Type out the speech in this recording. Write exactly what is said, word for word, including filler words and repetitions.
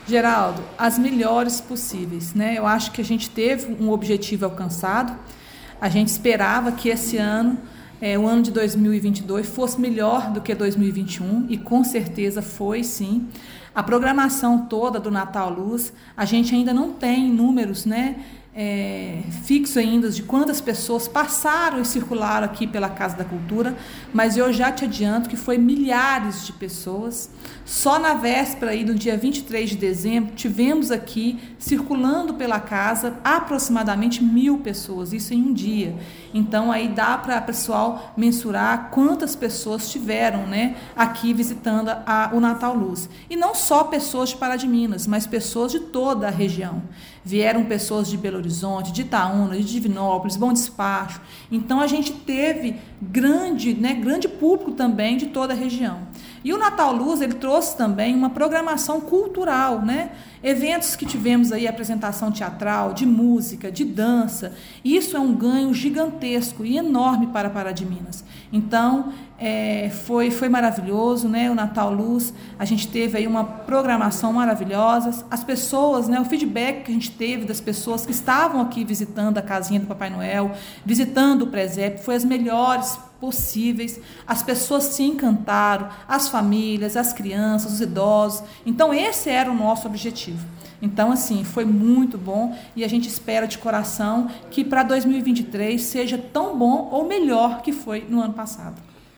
Geraldo, as melhores possíveis, né? Eu acho que a gente teve um objetivo alcançado. A gente esperava que esse ano, é, o ano de dois mil e vinte e dois, fosse melhor do que dois mil e vinte e um e com certeza foi, sim. A programação toda do Natal Luz, a gente ainda não tem números, né? É, fixo ainda de quantas pessoas passaram e circularam aqui pela Casa da Cultura, mas eu já te adianto que foi milhares de pessoas. Só na véspera, aí, no dia vinte e três de dezembro, tivemos aqui, circulando pela casa, aproximadamente mil pessoas, isso em um dia. Então, aí dá para o pessoal mensurar quantas pessoas tiveram, né, aqui visitando a, o Natal Luz. E não só pessoas de Pará de Minas, mas pessoas de toda a região. Vieram pessoas de Belo Horizonte, de Itaúna, de Divinópolis, Bom Despacho. Então, a gente teve grande, né, grande público também de toda a região. E o Natal Luz, ele trouxe também uma programação cultural, né? Eventos que tivemos aí, apresentação teatral, de música, de dança. Isso é um ganho gigantesco e enorme para Pará de Minas. Então, é, foi, foi maravilhoso, né? O Natal Luz, a gente teve aí uma programação maravilhosa. As pessoas, né? O feedback que a gente teve das pessoas que estavam aqui visitando a casinha do Papai Noel, visitando o presépio, foi as melhores possíveis. As pessoas se encantaram, as famílias, as crianças, os idosos. Então, esse era o nosso objetivo. Então, assim, foi muito bom e a gente espera de coração que para dois mil e vinte e três seja tão bom ou melhor que foi no ano passado.